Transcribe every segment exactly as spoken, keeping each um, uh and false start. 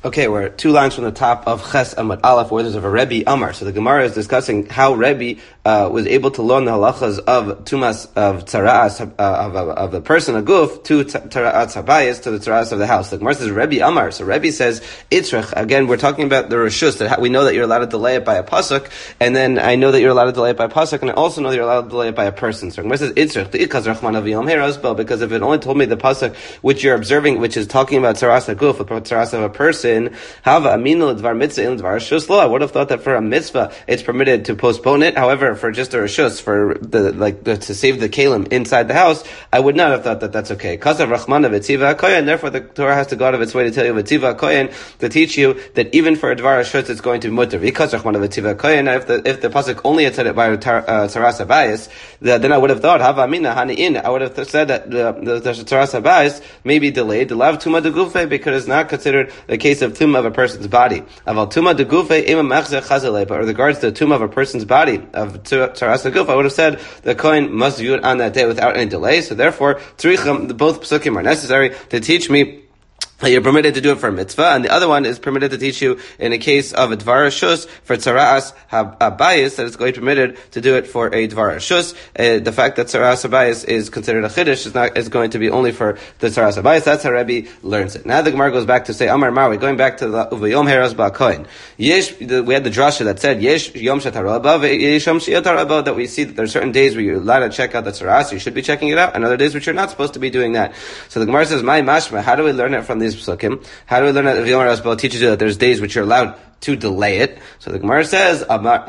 Okay, we're two lines from the top of Ches Amud Aleph, where there's a Rebbe Amar. So the Gemara is discussing how Rebbe uh, was able to learn the halachas of tumas of tzara'as uh, of, of, of the person, a guf, to tzara'as habayis, to the tzara'as of the house. The Gemara says Rebbe Amar. So Rebbe says Itzrach. Again, we're talking about the reshus, that we know that you're allowed to delay it by a pasuk, and then I know that you're allowed to delay it by a pasuk, and I also know that you're allowed to delay it by a person. So the Gemara says Itzrach, the ikaz rachman aviyom herasbel, because if it only told me the pasuk which you're observing, which is talking about tzara'as a guf, a tzara'as of a person, hava aminu l'dvar mitzvah in l'dvar reshus lo. I would have thought that for a mitzvah it's permitted to postpone it. However, for just a reshus, for the like the, to save the kalim inside the house, I would not have thought that that's okay. Kasav rachmana v'tziva hakoyen. Therefore, the Torah has to go out of its way to tell you v'tziva hakoyen, to teach you that even for a dvar reshus it's going to be mutter. Because rachmana v'tziva hakoyen. If the if the pasuk only had said it by tzaras habayis, then I would have thought hava amina hani'in. I would have said that the the tzaras habayis may be delayed. The lav tuma de gufe, because it's not considered the case of tum of a person's body. Aval tuma de gufe ima machzeh chazaleh. But with regards to the tum of a person's body of tzaras hagufa, I would have said the kohen must do it on that day without any delay. So therefore, tzrichim, both psukim are necessary to teach me that you're permitted to do it for a mitzvah, and the other one is permitted to teach you in a case of a dvar reshus for tzara'as habayis, that it's going to be permitted to do it for a dvar reshus. Uh, the fact that tzara'as habayis is considered a chiddush is not is going to be only for the tzara'as habayis. That's how Rebbe learns it. Now the Gemara goes back to say Amar Marwi, going back to the uvayom heras ba'kohen. Yesh, we had the drasha that said yesh yom shatarabah yesh yom shiatarabah, that we see that there are certain days where you're allowed to check out the tzara'as, you should be checking it out, and other days which you're not supposed to be doing that. So the Gemara says, my mashma, how do we learn it from these psukim? How do we learn that if Yom Rasbel teaches you that there's days which you're allowed to delay it? So the Gemara says, Amar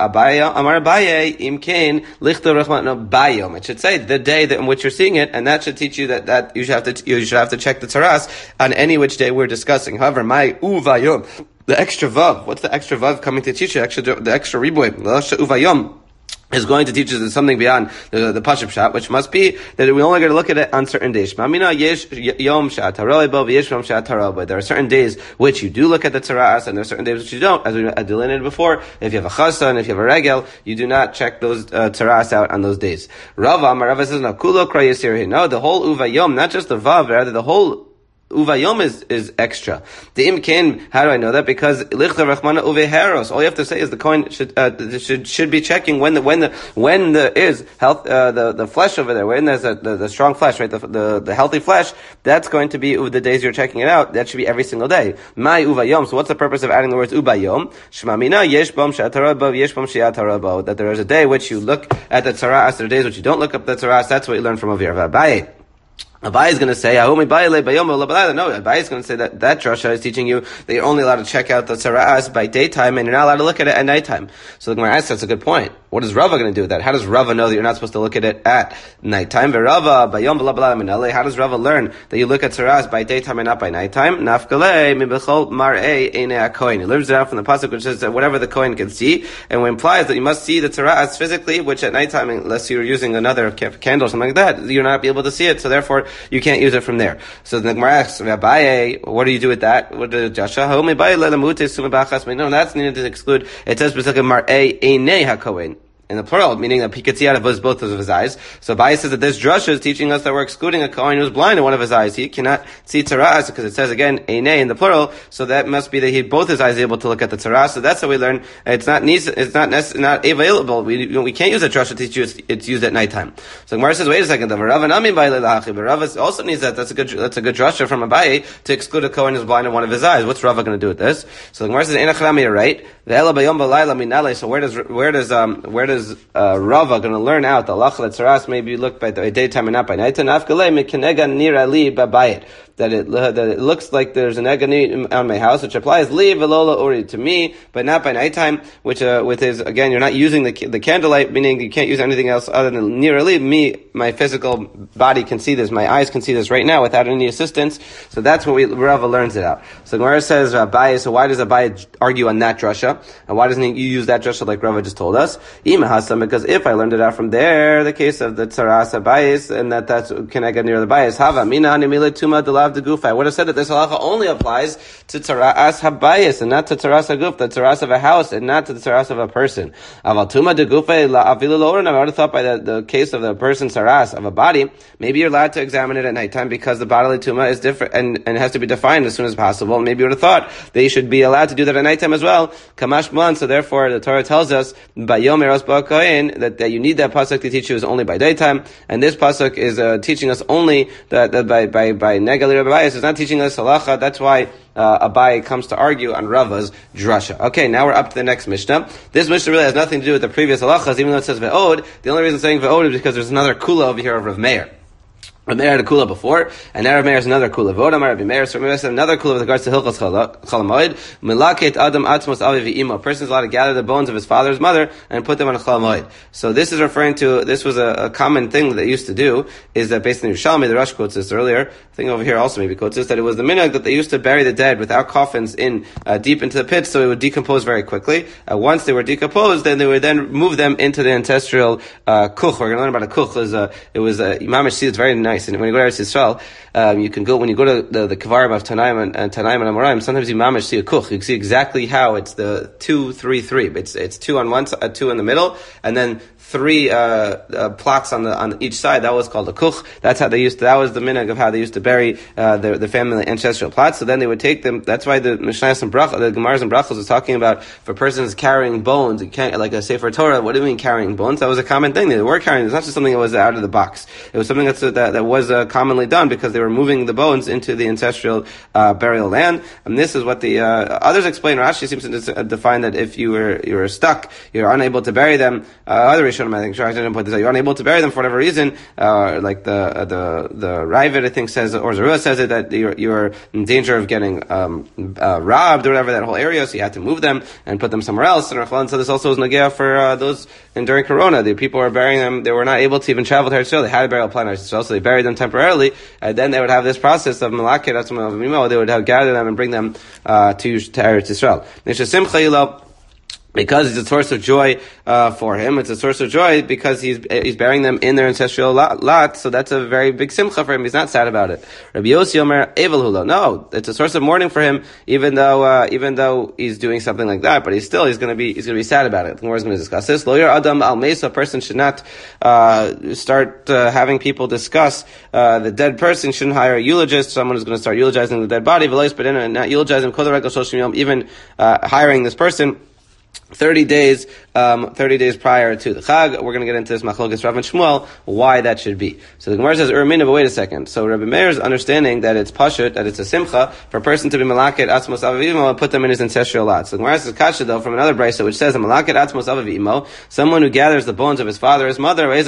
Abaye im kain lichta rachman bayom. It should say the day that in which you're seeing it, and that should teach you that, that you should have to you should have to check the tzaras on any which day we're discussing. However, my uvayom, the extra vav, what's the extra vav coming to teach you? Extra, the extra riboy, uvayom, is going to teach us something beyond the, the Pashup shot, which must be that we're only going to look at it on certain days. There are certain days which you do look at the tzara'as, and there are certain days which you don't. As we delineated before, if you have a chasa and if you have a regel, you do not check those uh, tzara'as out on those days. Rava, Rava says, no, kulo kra yisir. No, the whole uvayom, not just the vav, rather the whole uvayom is, is extra. The imkin, how do I know that? Because lichta rachmana uveheros. All you have to say is the coin should, uh, should, should be checking when the, when the, when the is health, uh, the, the flesh over there, when there's a, the, the strong flesh, right? The, the, the healthy flesh, that's going to be the days you're checking it out. That should be every single day. My uvayom. So what's the purpose of adding the words ubayom? Shmamina yesh bom she'atarabo, yesh bom she'atarabo. That there is a day which you look at the tzara'as, there are days which you don't look up the tzara'as. That's what you learn from over here. Abaye. Abai is going to say, no, Abai is going to say that that drasha is teaching you that you're only allowed to check out the tzara'as by daytime and you're not allowed to look at it at nighttime. So the Gemara asks, that's a good point. What is Rava going to do with that? How does Rava know that you're not supposed to look at it at nighttime? How does Rava learn that you look at tzara'as by daytime and not by nighttime? He learns it out from the pasuk which says that whatever the kohen can see, and it implies that you must see the tzara'as physically, which at nighttime, unless you're using another candle or something like that, you're not be able to see it. So therefore, you can't use it from there. So the Gemara asks, Abaye, what do you do with that? What does Jasha? No, that's needed to exclude. It says specifically mar'ei einei hakohen in the plural, meaning that he could see out of both of his eyes. So Abaye says that this drasha is teaching us that we're excluding a kohen who's blind in one of his eyes. He cannot see tzara'as because it says again einei in the plural. So that must be that he both his eyes are able to look at the tzara'as. So that's how we learn. It's not it's not not available. We we can't use a drasha to teach you. It's, it's used at nighttime. So Gemara says, wait a second. Rava also needs that. That's a good that's a good drasha from Abaye to exclude a kohen who's blind in one of his eyes. What's Rava going to do with this? So the Gemara says, Einachrami, you're right. So where does where does um where does uh, Rava going to learn out the halacha that tzara'as may be looked by daytime and not by night? That it that it looks like there's an egani on my house, which applies li velola ori to me, but not by nighttime. Which uh, with his again, you're not using the the candlelight, meaning you can't use anything else other than nirali. Me, my physical body can see this, my eyes can see this right now without any assistance. So that's what we Rava learns it out. So Gemara says Abaye. So why does Abaye argue on that drasha, and why doesn't he use that drasha like Rava just told us? If Mahasam, because if I learned it out from there, the case of the Tzaras HaBayis, and that that's, can I get near the Bayis? Hava, Mina Animile Tuma Delav de Gufa. I would have said that this halacha only applies to Tzaras HaBayis, and not to Tzaras HaGuf, the Tzaras of a house, and not to the Tzaras of a person. Aval Tuma de Gufa, La Avilu Loren, I would have thought by the, the case of the person Tzaras, of a body, maybe you're allowed to examine it at nighttime because the bodily Tuma is different, and, and has to be defined as soon as possible. Maybe you would have thought that you should be allowed to do that at nighttime as well. Kamash Blan, so therefore the Torah tells us, by Yom Eros Ba'Kohen, that, that you need that pasuk to teach you is only by daytime, and this pasuk is uh, teaching us only that, that by by by Negali Rabbayis, it's not teaching us halacha. That's why uh, Abai comes to argue on Rava's drasha. Okay, now we're up to the next Mishnah. This Mishnah really has nothing to do with the previous halachas, even though it says ve'od. The only reason it's saying ve'od is because there's another kula over here of Rav Meir. Rav Meir had a kula before, and now Rav Meir has another kula. V'od amar Rav Meir, so Rav Meir has another kula with regards to Hilchos Chol HaMoed. Milaket Adam Atzmos Avi V'imo. A person is allowed to gather the bones of his father's mother and put them on a Chol HaMoed. So this is referring to, this was a, a common thing that they used to do, is that based on Yerushalmi, the Rosh quotes this earlier, I think over here also maybe quotes this, that it was the minhag that they used to bury the dead without coffins in, uh, deep into the pit, so it would decompose very quickly. Uh, once they were decomposed, then they would then move them into the ancestral, uh, kuch. We're going to learn about a kuch. It was, uh, it was, uh, Imam see it's very nice, and when you go to Eretz Yisrael, um, you can go, when you go to the, the Kavarim of Tanaim and, and Tanaim and Amoraim, sometimes you mamish see a kuch. You can see exactly how it's the two, three, three. It's, it's two on one side, uh, two in the middle, and then three, uh, uh, plots on the, on each side. That was called a kuch. That's how they used to, that was the minhag of how they used to bury, uh, the, the family ancestral plots. So then they would take them, that's why the Mishnayos and Brach, the Gemaras and Brachos was talking about, for persons carrying bones, you can't, like a Sefer Torah, what do you mean carrying bones? That was a common thing. They were carrying, it's not just something that was out of the box. It was something that's, that, that was, uh, commonly done because they were moving the bones into the ancestral, uh, burial land. And this is what the, uh, others explain. Rashi seems to define that if you were, you were stuck, you're unable to bury them, uh, other Rishonim, I think, sure, I didn't put this out, you're unable to bury them for whatever reason, uh, like the, uh, the, the Ravid, I think, says, or Zerua says it, that you're, you're in danger of getting, um, uh, robbed or whatever, that whole area, so you had to move them and put them somewhere else. And Rachlan said this also was Nagea for, uh, those, and during Corona, the people were burying them, they were not able to even travel to Eretz Yisrael, they had a burial plan in Eretz Yisrael, so they buried them temporarily, and then they would have this process of Malakir, they would have gather them and bring them, uh, to, to Eretz Yisrael. Because it's a source of joy uh, for him. It's a source of joy because he's he's burying them in their ancestral lot, lot. So that's a very big simcha for him. He's not sad about it. Rabbi Yossi Omer Evel Hula. No, it's a source of mourning for him, even though uh, even though he's doing something like that. But he's still he's going to be he's going to be sad about it. The Gemara is going to discuss this. Lawyer Adam Al Mesa. A person should not uh, start uh, having people discuss uh, the dead person. Shouldn't hire a eulogist, someone who's going to start eulogizing the dead body. But not eulogizing. Even uh, hiring this person thirty days, um, thirty days prior to the Chag. We're going to get into this Machlokes Rav and Shmuel, why that should be. So the Gemara says, Urmina, but wait a second. So Rabbi Meir's understanding that it's pashut, that it's a simcha, for a person to be malaket atzmos avavimo and put them in his ancestral lot. So the Gemara says, kasha though, from another brayso, which says, malaket atzmos avavimo, someone who gathers the bones of his father or his mother, you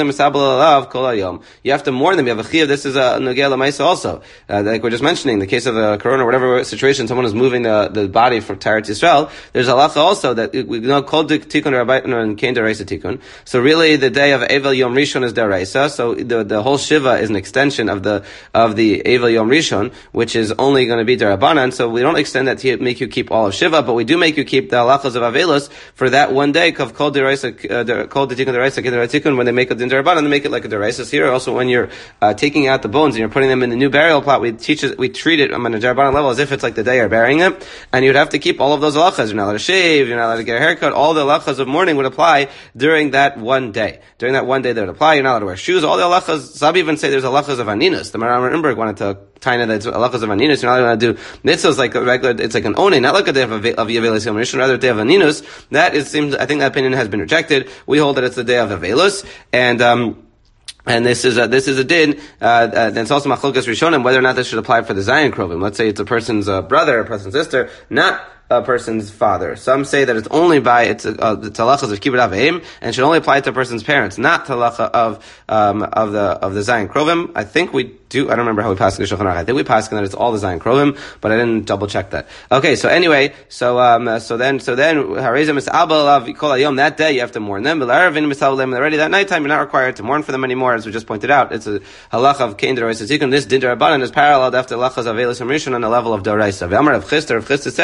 have to mourn them. You have a chiyuv. This is a nogea l'maisa also. Uh, like we're just mentioning, the case of a corona or whatever situation, someone is moving the, the body from Eretz Yisrael, there's halacha also that we know called tikkun rabbanon and kain deraisa tikkun. So really, the day of Evel Yom Rishon is deraisa. So the the whole shiva is an extension of the of the Evel Yom Rishon, which is only going to be derabanan. So we don't extend that to make you keep all of shiva, but we do make you keep the halachas of Avelos for that one day. Called called deraisa, called the tikkun deraisa, kain deraisa tikkun. When they make a din derabanan, they make it like a deraisa. So here also, when you're uh, taking out the bones and you're putting them in the new burial plot, we teach it, we treat it on a derabanan level as if it's like the day you're burying it, and you'd have to keep all of those halachas. You're not allowed to shave. You're not allowed to get a haircut. All the halachas of mourning would apply during that one day. During that one day, they would apply. You're not allowed to wear shoes. All the halachas. Some even say there's halachas of aninus. The Maram Rimberg wanted to taina that it's halachas of aninus. You're not allowed to do mitzvahs like a regular. It's like an one, not like a day of Yavelos Yom Rishon, rather a day of aninus. That is seems. I think that opinion has been rejected. We hold that it's the day of Avelos, and um. And this is a, this is a din, uh, uh, it's also Machlokes Rishonim, whether or not this should apply for the Zayin Krovim. Let's say it's a person's uh, brother, a person's sister, not a person's father. Some say that it's only by, it's, uh, the talachas of Kibbut Avim, and should only apply to a person's parents, not talacha of, um, of the, of the Zayin Krovim. I think we do, I don't remember how we pass in the Shulchan Aruch. I think we pass in that it's all the Zayin Krovim, but I didn't double check that. Okay, so anyway, so, um, so then, so then, Harezim is Abel of Kol Hayom, that day you have to mourn them, but already that nighttime you're not required to mourn for them anymore, as we just pointed out. It's a halacha of Kain Deraisa Tikkun. This din derabanan is paralleled after halachas of Avelos Yom Rishon on the level of Deraisa. V'amar Rav Chisda, Rav Chisda said,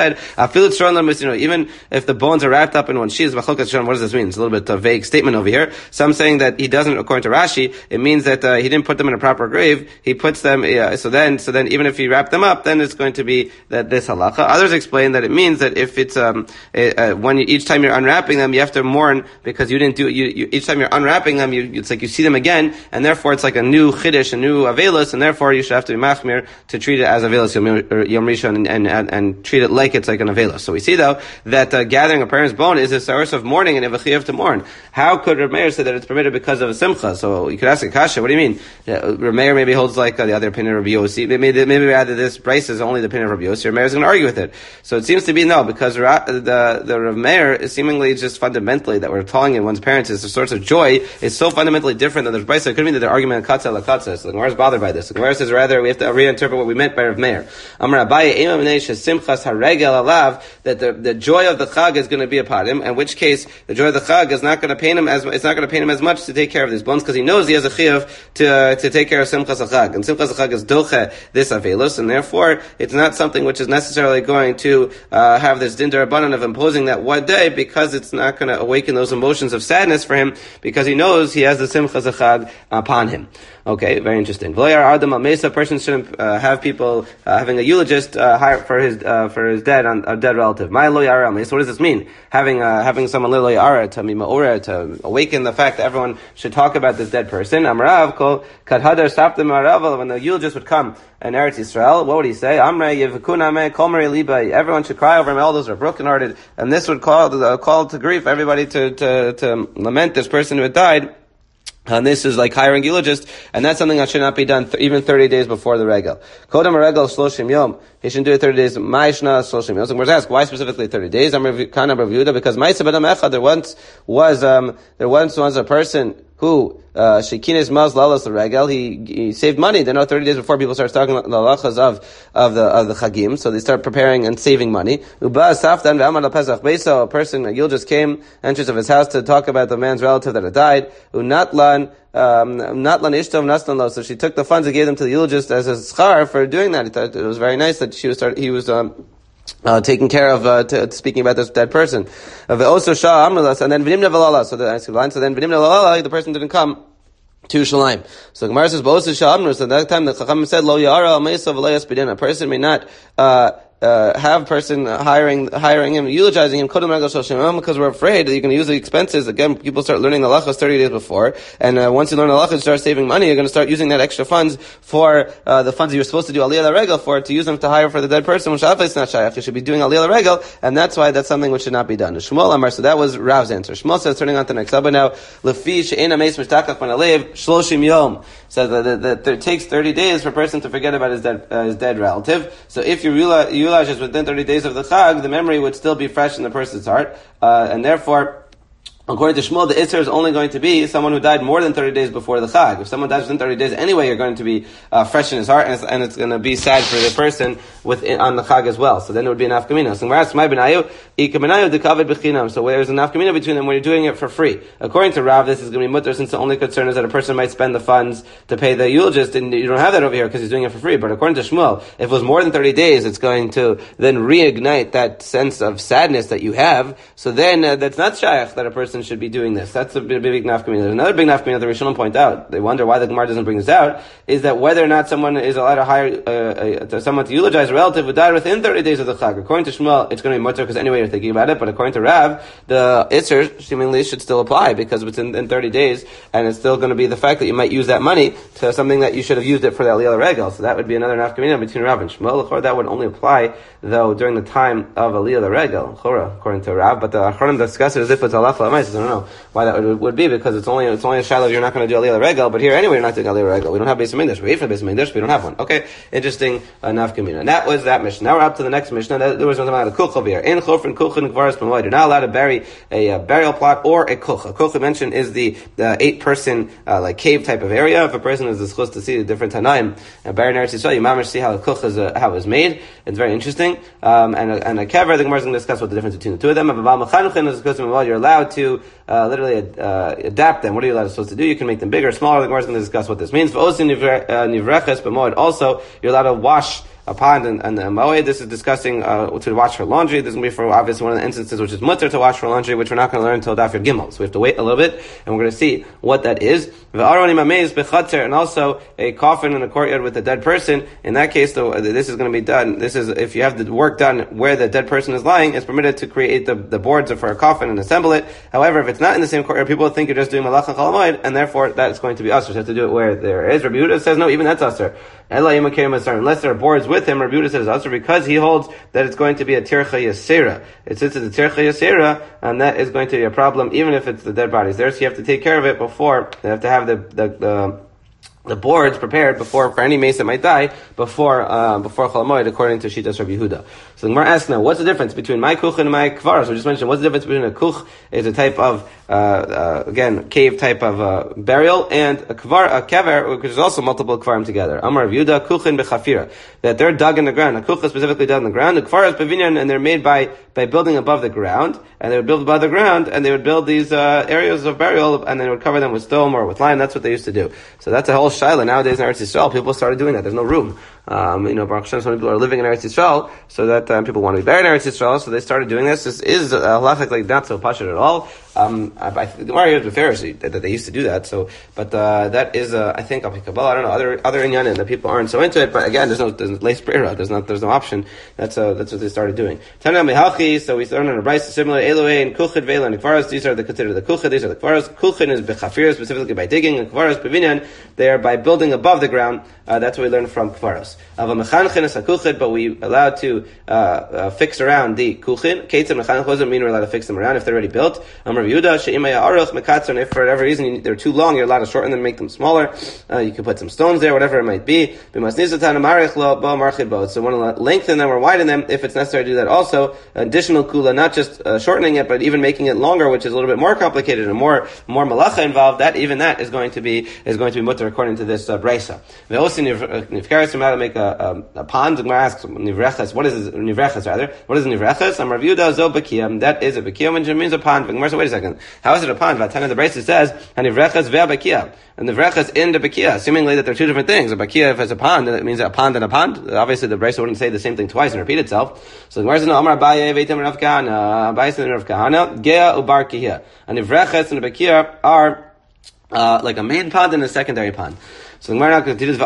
Even if the bones are wrapped up in one sheet, what does this mean? It's a little bit of a vague statement over here. Some saying that he doesn't, according to Rashi, it means that uh, he didn't put them in a proper grave. He puts them. Uh, so then, so then, even if he wrapped them up, then it's going to be that this halacha. Others explain that it means that if it's um, uh, when you, each time you're unwrapping them, you have to mourn because you didn't do. You, you, each time you're unwrapping them, you, it's like you see them again, and therefore it's like a new chiddush, a new avelus, and therefore you should have to be machmir to treat it as avelus yom rishon and, and, and, and treat it like it's like an avelus. So we see though that uh, gathering a parent's bone is a source of mourning and a chiyuv to mourn. How could Reb Meir say that it's permitted because of a simcha? So you could ask a kasha. What do you mean? Uh, Reb Meir maybe holds like uh, the other opinion of Rabbi Yossi. Maybe maybe rather this Bryce is only the opinion of Rabbi Yossi. Reb Meir is going to argue with it. So it seems to be no, because Ra- the the Reb Meir is seemingly just fundamentally that we're telling in one's parents is a source of joy is so fundamentally different than the Bryce. It could mean that their argument katza la katza. So the Gemara is bothered by this. The Gemara says rather we have to reinterpret what we meant by Reb Meir. Amar Abaye ema minei shesimchas haregel alav, that the the joy of the chag is going to be upon him. In which case the joy of the chag is not going to pain him as it's not going to pain him as much to take care of these bones because he knows he has a chiyuv to uh, to take care of simchas chag, and simchas chag is doche this avelus, and therefore it's not something which is necessarily going to uh, have this din derabanan of imposing that one day because it's not going to awaken those emotions of sadness for him because he knows he has the simchas chag upon him. Okay, very interesting. A person shouldn't uh, have people uh, having a eulogist uh, hire for his uh, for his dead on a dead relative. So what does this mean? Having uh, having someone lo yara to mima'ora to awaken the fact that everyone should talk about this dead person. Amrav kol kadhadar stopped them when the eulogist would come in Eretz Yisrael. What would he say? Amrei yevkuname kolmeri libay. Everyone should cry over him. All those are brokenhearted, and this would call uh, call to grief everybody to to to lament this person who had died. And this is like hiring eulogist, and that's something that should not be done th- even thirty days before the regel. Kodam regel shloshim yom. He shouldn't do it thirty days. Ma'ishna shloshim yom. So we're asked why specifically thirty days. I'm kind of reviewed because ma'isa b'dam echad. There once was um there once was a person who uh shekines maz lalas the regel. He he saved money. They know thirty days before people start talking the halachas of of the of the chagim, so they start preparing and saving money. Uba safdan ve'amad al pesach beisa. A person a yul just came entrance of his house to talk about the man's relative that had died. Unatlan. Um, Natlan Ishtav Naslan Lo. So she took the funds and gave them to the eulogist as a schar for doing that. He thought it was very nice that she was start, he was um, uh, taking care of uh, t- speaking about this dead person. Uh, also Shah Amrulas, and then V'nimna V'lala. So the so then V'nimna V'lala, the person didn't come to Shalim. So the Gemara says, "Bo'osu Shah Amrus." So that time the Chacham said, "Lo Yara Al Meisa V'Lo Yaspidin." A person may not. Uh, Uh, have person hiring hiring him, eulogizing him, because we're afraid that you're going to use the expenses. Again, people start learning the halachas thirty days before, and uh, once you learn the halachas, you start saving money, you're going to start using that extra funds for uh, the funds that you're supposed to do aliyah regel for, to use them to hire for the dead person, which is not shayach. You should be doing aliyah regel, and that's why that's something which should not be done. Shmuel Amar, so that was Rav's answer. Shmuel says, turning on to the next Abba now, lefi she'ena meis mishtachach ben alev shloshim yom. So that, that, that it takes thirty days for a person to forget about his dead uh, his dead relative. So if you realize, you realize just within thirty days of the Chag, the memory would still be fresh in the person's heart, uh, and therefore, according to Shmuel, the Isser is only going to be someone who died more than thirty days before the Chag. If someone dies within thirty days anyway, you're going to be uh, fresh in his heart, and it's, and it's going to be sad for the person with on the Chag as well. So then it would be an nafkamina. So we're asked, "My benayu, ikabenayu dekaved bechinam." So there's a nafkamina between them when you're doing it for free. According to Rav, this is going to be mutter, since the only concern is that a person might spend the funds to pay the eulogist, and you don't have that over here because he's doing it for free. But according to Shmuel, if it was more than thirty days, it's going to then reignite that sense of sadness that you have. So then uh, that's not shayach that a person should be doing this. That's a big, big nafkamina. There's another big nafkamina that Rishonim point out. They wonder why the Gemara doesn't bring this out. Is that whether or not someone is allowed to hire uh, uh, someone to eulogize a relative who died within thirty days of the Chag. According to Shmuel, it's going to be mutter because anyway you're thinking about it. But according to Rav, the Isser seemingly should still apply because it's in, in thirty days, and it's still going to be the fact that you might use that money to something that you should have used it for the Aliyah Regel. So that would be another nafkamina between Rav and Shmuel. That would only apply though during the time of Aliyah Regel, according to Rav. But the Acharonim discuss it as if it's halacha l'mais. I don't know why that would, would be, because it's only it's only a shiloh you're not going to do aliyah regel, but here anyway you're not doing aliyah regel. We don't have Beis Hamikdash. We wait for Beis Hamikdash, we don't have one. Okay, interesting uh, nafkamina. That was that Mishnah. Now we're up to the next Mishnah. There was something about a kuch over here. In chofrin kuchin gvaras b'moed. You're not allowed to bury a uh, burial plot or a kuch. A kuch mentioned is the uh, eight person uh, like cave type of area. If a person is supposed to see the different tanaim and bury in Eretz Yisrael, you mamish see how the kuch is uh, how it's made. It's very interesting. Um, and a, and a kever, the Gemara is going to discuss what the difference between the two of them. You're allowed to uh, literally uh, adapt them. What are you allowed to supposed to do? You can make them bigger, smaller. The Gemara is going to discuss what this means. Also, you're allowed to wash a pond and, and a moed. This is discussing uh, to wash her laundry. This is going to be for obviously one of the instances which is mutter to wash her laundry, which we're not going to learn until Daf Yud Gimel. So we have to wait a little bit, and we're going to see what that is. And also a coffin in a courtyard with a dead person. In that case, though, this is going to be done. This is if you have the work done where the dead person is lying, it's permitted to create the, the boards for a coffin and assemble it. However, if it's not in the same courtyard, people think you're just doing malach and chol hamoed, and therefore that is going to be usher. So you have to do it where there is. Rabbi Yehuda says no, even that's usher. Unless there are boards with him, Rabbi Yehuda says usher because he holds that it's going to be a tircha yasera. It sits at the tircha yasera, and that is going to be a problem even if it's the dead bodies there. So you have to take care of it before. They have to have the the, the the boards prepared before for any mace that might die before uh, before chol hamoed, according to Shitas Rabbi Yehuda. So the Gemara asks now, what's the difference between my kuch and my kvaros? We just mentioned what's the difference between a kuch is a type of uh, uh, again cave type of uh, burial and a kvar a kever, which is also multiple kvarim together. Amar Rabbi Yehuda kuchin bechafira, that they're dug in the ground. A kuch is specifically dug in the ground. The kvaros bevinyan, and they're made by by building above the ground, and they would build above the ground, and they would build these uh, areas of burial, and they would cover them with stone or with lime. That's what they used to do. So that's a whole shaila. Nowadays in Eretz Yisrael, people started doing that. There's no room. Um, you know, Baruch Hashem, some people are living in Eretz Yisrael, so that um, people want to be buried in Eretz Yisrael, so they started doing this. This is uh, halachically not so pashut at all. Um, I, I, the Gemara here is Pharisee that, that they used to do that. So, but uh, that is, uh, I think, Al Kabbalah. I don't know other other inyanim that people aren't so into it. But again, there's no there's leis brera. There's not there's no option. That's uh, that's what they started doing. Tana mehachi. So we learn in a brayso similar Eloi and kuchid vela and kvaros. These are the considered the kuchid. These are the kvaros. Kuchid is bechafir, specifically by digging, and kvaros bevinyan. They are by building above the ground. Uh, that's what we learn from kvaros. Ava mechanchin is a kuchid, but we allowed to uh, uh, fix around the kuchid. Keitzim mechanch doesn't mean we're allowed to fix them around if they're already built. Amar Yehuda she'imaya aruch mekatzer, and if for whatever reason you, they're too long, you're allowed to shorten them and make them smaller. Uh, you can put some stones there, whatever it might be. So want to lengthen them or widen them if it's necessary to do that also. Additional kula, not just uh, shortening it, but even making it longer, which is a little bit more complicated and more more malacha involved. That even that is going to be is going to be mutter according to this uh, brayso. They also nivkaris from how to make a, a, a pond. The Gemara asks nivreches. What is nivreches rather? What is nivreches? I'm reviewed as bakiyam. That is a bakiyam, which means a pond. The Gemara says, wait a second. How is it a pond? Vatana the brayso says nivreches ve'bakia. And the nivreches in the bakia, seemingly that they're two different things. A bakia, if it's a pond, then it means a pond and a pond. Obviously, the brayso wouldn't say the same thing twice and repeat itself. So the Gemara says, no, Amar Abaye veitem Rav Kahana, Abaye said Rav Kahana, Gea ubar kihia. And nivreches and the bakia are uh, like a main pond and a secondary pond. So the Gemara continues,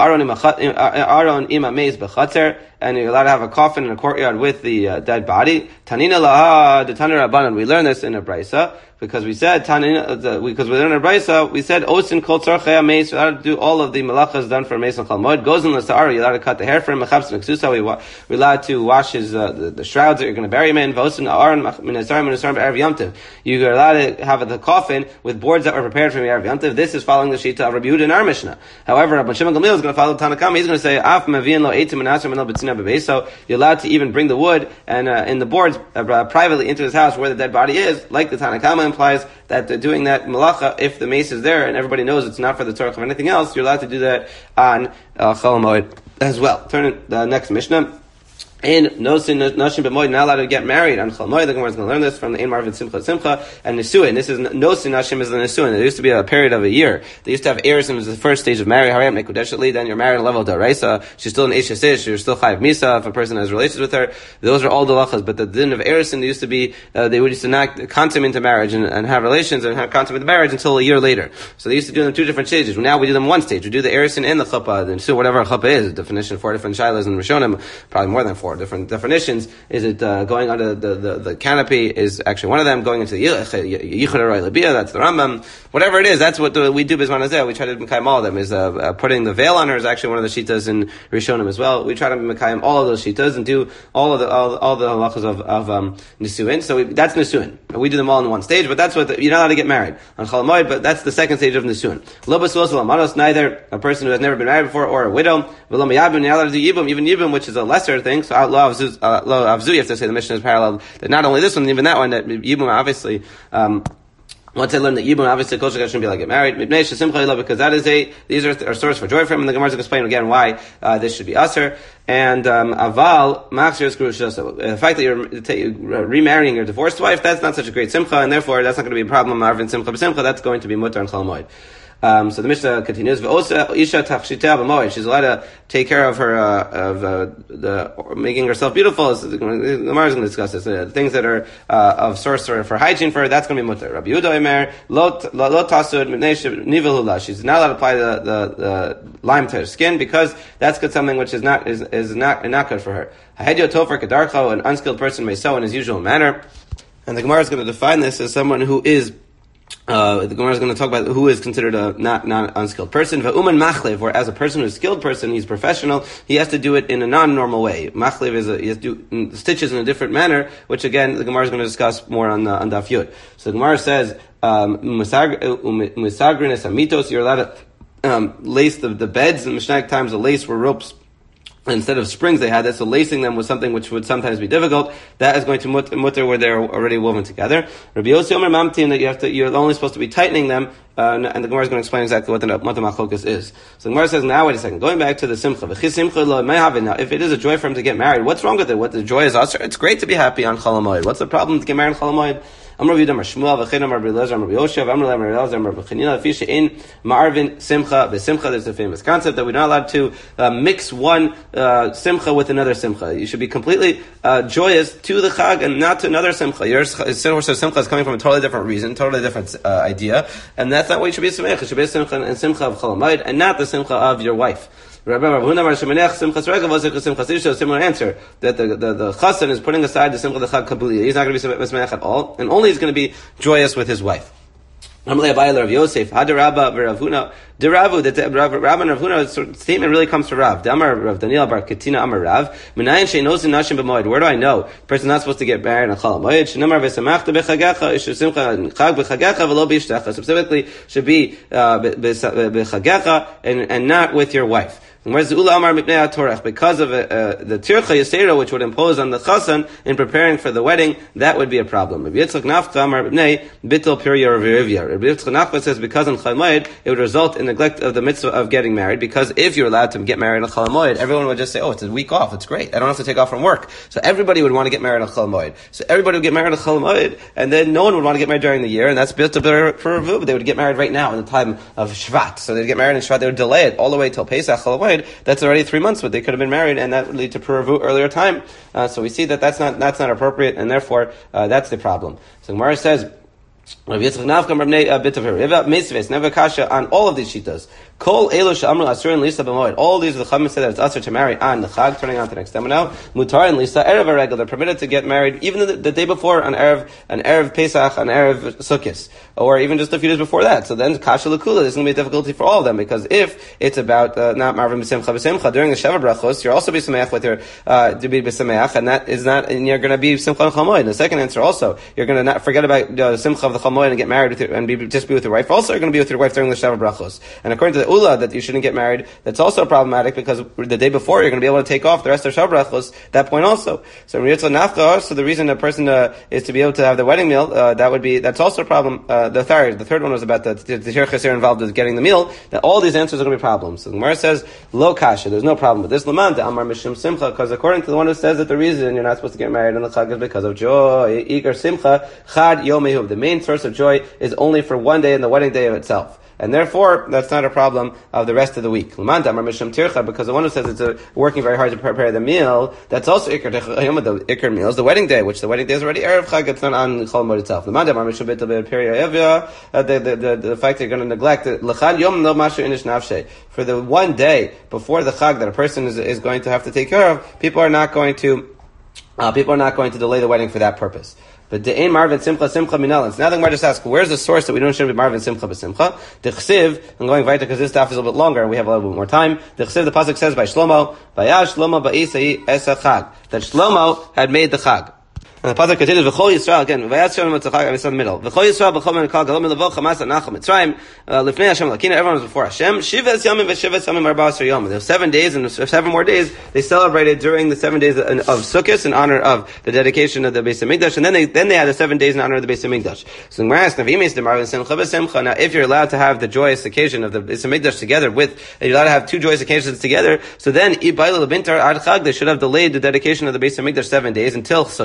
Aron ima meiz bechatzer, and you're allowed to have a coffin in a courtyard with the uh, dead body. Tanina laha, the Tanur Rabbanan. We learn this in a brayso because we said Tanina, the, because we learn in a brayso, we said osin kol tzarchei meis. You're allowed to do all of the malachas done for meis and chol hamoed. Goes in the sa'ara. You're allowed to cut the hair for him. Mechavs and ksusa. We we're allowed to wash his uh, the, the shrouds that you're going to bury him in. Vosin aron minasarim minasarim be'erev Yom Tov. You're allowed to have the coffin with boards that were prepared for erev Yom Tov. This is following the shita of Rabbi Yehuda in our Mishnah. However, Rabbi Shimon Gamliel is going to follow Tanna Kama. He's going to say af mavien lo eitim minasarim and lo betzina bebeis. So you're allowed to even bring the wood and uh, in the boards uh, privately into his house where the dead body is, like the Tanna Kama implies that they're doing that malacha if the mace is there and everybody knows it's not for the tzarech of anything else. You're allowed to do that on uh, chol hamoed as well. Turn to the next Mishnah. In nosin nashim b'moed, not allowed to get married on chol hamoed. The Gemara is going to learn this from the Ein Marvin Simcha Simcha and Nisuin. This is nosin nashim is the Nisuin. There used to be a period of a year. They used to have erusin as the first stage of marriage. Harayam nekudeshli. Then you're married on the level of daraisa. She's still an eshes ish. You're still chayiv misa if a person has relations with her. Those are all the lachas. But the din of erusin, they used to be uh, they would used to not consummate into marriage and, and have relations and have consummate the marriage until a year later. So they used to do them in two different stages. Now we do them in one stage. We do the erusin and the chuppah. The Nisuin, whatever a chuppah is, the definition four different shilas and Rishonim, probably more than four different definitions. Is it uh, going under the, the, the canopy is actually one of them, going into the Yichud Aray Labia, that's the Rambam. Whatever it is, that's what the, we do Bizman Hazeh. We try to Mekayim all of them. Is uh, uh, putting the veil on her is actually one of the Shitas in Rishonim as well. We try to Mekayim all of those Shitas and do all of the all, all the halachas of, of um, Nisuin. So we, that's Nisuin. We do them all in one stage, but that's what the, you're not allowed to get married on Chol Hamoed, but that's the second stage of Nisuin. Lo B'Sul Salamanos, neither a person who has never been married before or a widow. V'lo Miyabim, you're not allowed to do Yibum, even Yibum, which is a lesser thing. So Lo Avzu, uh, Lo Avzu, you have to say the Mishnah is parallel. That not only this one, even that one, that Yibum obviously, um, once I learned that Yibum, obviously, Kol Shekach shouldn't be like get married. Because that is a, these are a source for joy for him, and the Gemara is going to explain again why, uh, this should be Aser. And, um, Aval, Machzir Skrushasa. The fact that you're t- remarrying your divorced wife, that's not such a great Simcha, and therefore that's not going to be a problem, Marvin Simcha B'Simcha, that's going to be Mutar and Chol Hamoed. Um, so the Mishnah continues, she's allowed to take care of her, uh, of uh, the making herself beautiful. So the Gemara is going to discuss this. Uh, things that are uh, of source for, for hygiene for her, that's going to be mutter. Rabbi Yehuda Omer, lo tasud nivel hula. She's not allowed to apply the, the, the lime to her skin because that's good, something which is not is, is not not good for her. Hahedyo tofer kedarcho, an unskilled person may sow in his usual manner. And the Gemara is going to define this as someone who is Uh, the Gemara is going to talk about who is considered a not, not unskilled person. Va'uman machlev, where as a person who's a skilled person, he's professional, he has to do it in a non-normal way. Machlev is a, he has to do stitches in a different manner, which again, the Gemara is going to discuss more on, uh, on Daf Yud. So the Gemara says, um, misagrinis amitos, you're allowed to, um, lace the, the beds, and Mishnah times the lace were ropes. Instead of springs they had that, so lacing them was something which would sometimes be difficult. That is going to mut- mutter where they're already woven together. Rabbi Yossi Omer mamtin, that you have to, you're only supposed to be tightening them, uh, and the Gemara is going to explain exactly what the, what the machlokas is. So the Gemara says, now wait a second, going back to the simcha, now if it is a joy for him to get married, what's wrong with it? What the joy is usher? It's great to be happy on Chol HaMoed. What's the problem to get married on Chol HaMoed? Amar Rabbi Yehuda, Amar Shmuel, V'chein Amar Rabbi Elazar, Amar Rabbi Yoshev, Amar Rabbi Elazar, Amar Rabbi Chanina, Lefi she'ein ma'arvin simcha v'simcha. There's a famous concept that we're not allowed to uh, mix one uh, simcha with another simcha. You should be completely uh, joyous to the chag and not to another simcha. Your source of simcha is coming from a totally different reason, totally different uh, idea, and that's not what you should be simcha. You should be simcha and simcha of Chol HaMoed, and not the simcha of your wife. Similar answer, that the, the, the chassan is putting aside the simcha of the chag completely. He's not going to be mismeach at all, and only he's going to be joyous with his wife. Amalei Abayla Rav Yosef, Hadarabba Ravuna, Deravu, that Rav and Ravuna statement really comes to Rav. Damar Rav Daniel Bar Katina Amar Rav, Menayin Sheinosin Nashim B'Moed. Where do I know? The person's not supposed to get married on Chol HaMoed. Shenamar V'Samachta B'Chagecha, Ishu Simcha Chag B'Chagecha V'Lo B'Ishtecha. Specifically, should be uh, B'Chagecha and and not with your wife. Because of uh, the tircha yisera, which would impose on the chassan in preparing for the wedding, that would be a problem. Rabbi Yitzchak Nafka Amar B'nei Bittul Pirya Revivya. Rabbi Yitzchak Nafka says because on Chol HaMoed it would result in neglect of the mitzvah of getting married. Because if you're allowed to get married on Chol HaMoed, everyone would just say, "Oh, it's a week off. It's great. I don't have to take off from work." So everybody would want to get married on Chol HaMoed. So everybody would get married on Chol HaMoed, and then no one would want to get married during the year, and that's built up for Revuv. They would get married right now in the time of Shvat. So they'd get married in Shvat. They would delay it all the way till Pesach Chol HaMoed. That's already three months, but they could have been married, and that would lead to Puravu earlier time. Uh, so we see that that's not that's not appropriate, and therefore uh, that's the problem. So Gemara says, Rav Yitzchak Nafka Rabnei a bit of her Riva Meisves never kasha on all of these shitas. Kol Elo Shamru Asur and Lisa B'Moed. All these the Chachamim said that it's asur to marry on the Chag. Turning on to the next demo now. Mutar and Lisa Erev Aregel. They're permitted to get married even the, the day before on Erev, an Erev Pesach, an Erev Sukkos, or even just a few days before that. So then Kasha L'Kula. There's going to be a difficulty for all of them because if it's about uh, not Marvin B'Simcha B'Simcha during the Sheva Brachos, you're also B'Sameach with your uh, to be B'Sameach, and that is not, and you're going to be Simcha and Chol HaMoed. The second answer also, you're going to not forget about uh, Simcha of the Chol HaMoed and get married with your, and be just be with your wife. Also, you're going to be with your wife during the Sheva Brachos. And according to the Ula that you shouldn't get married, that's also problematic because the day before you're going to be able to take off the rest of Sheva Brachos, that point also. So so the reason a person uh, is to be able to have the wedding meal, uh, that would be, that's also a problem. Uh, the third, the third one was about the the Tir Chaser involved with getting the meal, that all these answers are going to be problems. So the Gemara says, Lo Kasha, there's no problem with this. Laman, the Amar Mishum Simcha, because according to the one who says that the reason you're not supposed to get married on the Chag is because of joy, Iker Simcha, Chad Yomehuv. The main source of joy is only for one day in the wedding day of itself. And therefore, that's not a problem of the rest of the week. Because the one who says it's a, working very hard to prepare the meal, that's also Iker, the Iker meal is the wedding day, which the wedding day is already Erev Chag, it's not on Chol HaMoed itself. Uh, the, the, the, the fact that you're going to neglect it, for the one day before the Chag that a person is, is going to have to take care of, people are not going to, uh, people are not going to delay the wedding for that purpose. But the ein Marvin Simcha Simcha Minalans. Now the Gemara just asks, where's the source that we don't should be Marvin Simcha b'Simcha? The Chsiv, I'm going weiter because this stuff is a little bit longer and we have a little bit more time. The Chsiv, the pasuk says by Shlomo, Bayash Shlomo ba'isai esa Chag, that Shlomo had made the Chag. And the pasuk continues, V'chol Yisrael, again, V'yas Shem Mitzachag, I'm in the middle. V'chol Yisrael, B'chol Men Kal, Galom Levo, Chamas, Anacham, Mitzrayim, Lifnei Hashem, Lakina, everyone was before Hashem, Shivas Yomim, V'Shivas Yomim, Arba Asar Yom. There were seven days, and seven more days, they celebrated during the seven days of Sukkot in honor of the dedication of the Beis HaMikdash, and then they, then they had the seven days in honor of the Beis HaMikdash. So the Gemara asks, Navimis, the Marvin Simcha B'Simcha. Now, if you're allowed to have the joyous occasion of the Beis HaMikdash together with, and you're allowed to have two joyous occasions together, so then, Ibayla L'Bintar Ad Chag, they should have delayed the dedication of the Beis HaMikdash seven days until Sukkot, and due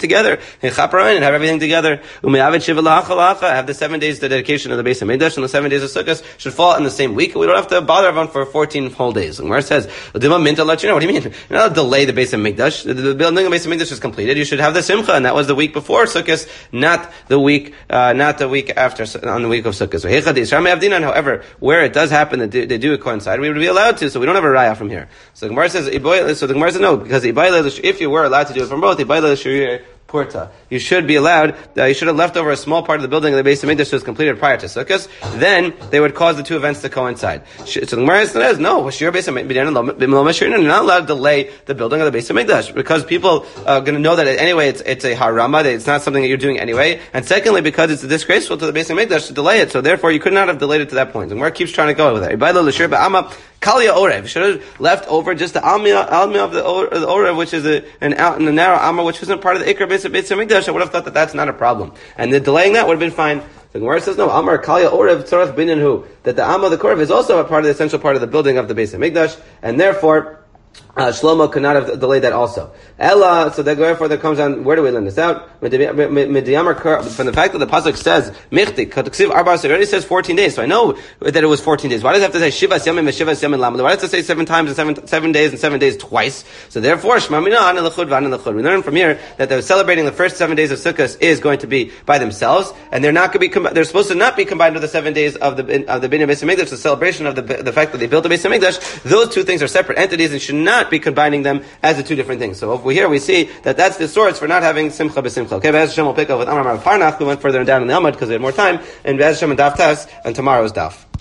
together. And have everything together. Have the seven days the dedication of the Beis Hamikdash and the seven days of Sukkot should fall in the same week. We don't have to bother everyone for fourteen whole days. And where it says, what do you mean? You're not allowed to delay the Beis Hamikdash. The building of the Beis Hamikdash is completed. You should have the Simcha, and that was the week before Sukkot, not the week, uh, not the week after, on the week of Sukkot. So, however, where it does happen that they do coincide, we would be allowed to, so we don't have a raya from here. So the Gemara says, so the Gemara says no, because if you were allowed to do it from both, Purta. You should be allowed, uh, you should have left over a small part of the building of the Beis Hamikdash was completed prior to Sukkot, then they would cause the two events to coincide. So the Gemara says, no, you're not allowed to delay the building of the Beis Hamikdash, because people are going to know that anyway it's, it's a harama, it's not something that you're doing anyway, and secondly, because it's disgraceful to the Beis Hamikdash to delay it, so therefore you could not have delayed it to that point. The Gemara keeps trying to go with it. Kalia Orev should have left over just the Almia, Almia of the Orev, which is a, an out in the narrow Amma, which isn't part of the Ikar Beis Hamikdash. I would have thought that that's not a problem, and the delaying that would have been fine. The Gemara says no. Amar Kalia Orev Tzarach Binyanhu, that the Amma of the Korv is also a part of the essential part of the building of the Beis Hamikdash, and therefore Uh, Shlomo could not have delayed that also. Ella, so therefore there comes on, where do we learn this out? From the fact that the pasuk says, Michtik, it already says fourteen days, so I know that it was fourteen days. Why does it have to say Shivas Yamim and Shivas Yamim Lamad? Why does it say seven times and seven, seven days and seven days twice? So therefore, Shema Mina, Ana L'chud, V'ana L'chud. We learn from here that they're celebrating the first seven days of Sukkot is going to be by themselves, and they're not going to be, com- they're supposed to not be combined with the seven days of the, of the Binyan Beis Hamikdash, the celebration of the, the fact that they built the Beis Hamikdash. Those two things are separate entities and should not be combining them as the two different things. So over here we see that that's the source for not having Simcha b'Simcha. Okay, Be'ez Hashem will pick up with Amar Parnach, who went further down in the Amud because we had more time, and Be'ez Hashem and Daf Tas, and tomorrow's Daf.